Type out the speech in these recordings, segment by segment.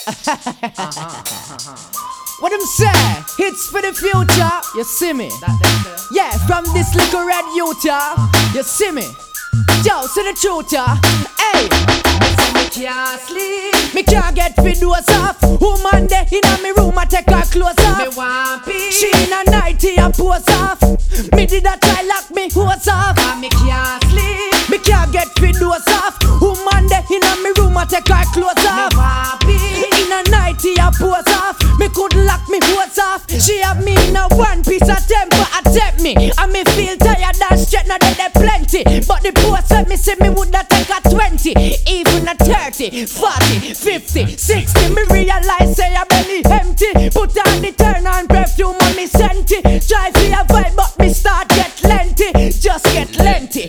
What them say? Hits for the future, you see me? Yeah, from this little red youth, you see me? Yo, see the truth, hey. Me can't sleep, me can't get fit doors off. Woman there inna me room, I take her clothes off. Me want peace, she in a nightie and pose off. Me did a try lock me hose off. Me can't sleep, me can't get fit doors off. Woman there inna me room, I take her clothes off. Me want peace, in a nightie and pose off. Me could lock me hose off. She have me in a one piece of temper, attempt me. And me feel tired and straight, now that there plenty. But the post let me say me woulda take a 20, even a 30, 40, 50, 60. Me realize say I belly empty. Put on the turn on perfume on me senti. Try for a vibe but me start get lengthy. Just get lengthy,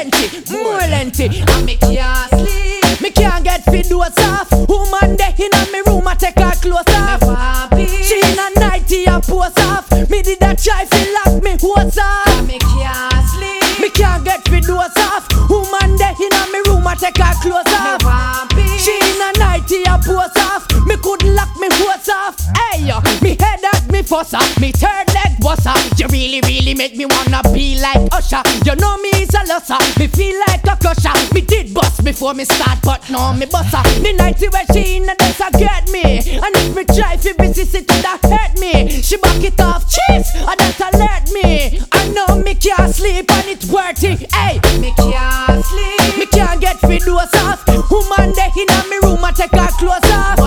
more lengthy. And me can't sleep, me can't get fit doors off. Woman there inna me room, I take her clothes off. She in a nightie and pose off. Me did a try for lock me hose off. Me can't sleep, me can't get fit doors off. Woman there inna me room, I take her clothes off. She in a nightie and pose off. Me could lock me hose off. Hey, me head at me fusser, me third leg busser. You really make me wanna be like Usher. You know me is a lusser, me feel like a crusher. Me did bust before me start, but now me busser. The nightie where she in a dance get me. And if me try fi visit it, that hurt me. She back it off, cheese, and that alert me. I know me can't sleep and it's worthy. Hey, me can't sleep, me can't get fit doors off. Woman there inna me room, I take her clothes off.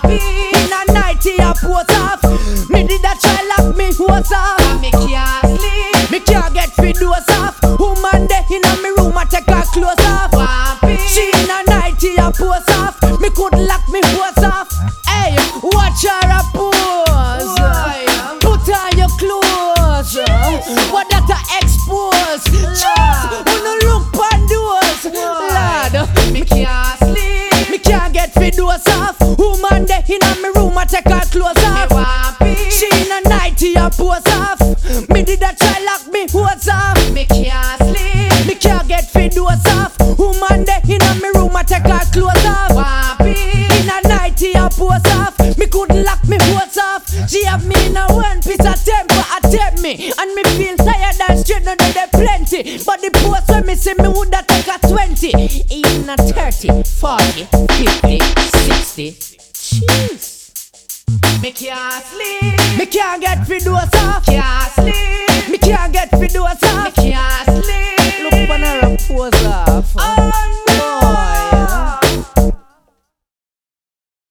In a nightie I pose off. Me did a try lock me hose off. Me can't sleep, me can't get fit doors off. Woman there inna me room, I take her clothes off. She in a nightie I pose off. Me could lock me hose off. Hey, watch her a pose. Put on your clothes. What that a expose? Just wanna look on doors. Lad, me can't sleep, me can't get fit doors off. Woman there inna me room, I take her clothes off. She in a nightie and pose off. Me did a try lock me hose off. Me can't sleep, me can't get fit doors off. Woman there inna me room, I take her clothes off. In a nightie and pose off. Me could lock me hose off. She have me in a one piece of temper, attempt me. And me feel tired and straight, now there plenty. But the post when me say me woulda take a 20, even a 30, 40, 50, 60. Jeez. Me can't sleep, me can't get fit doors off. Can't sleep, me can't get fit doors off. Me can't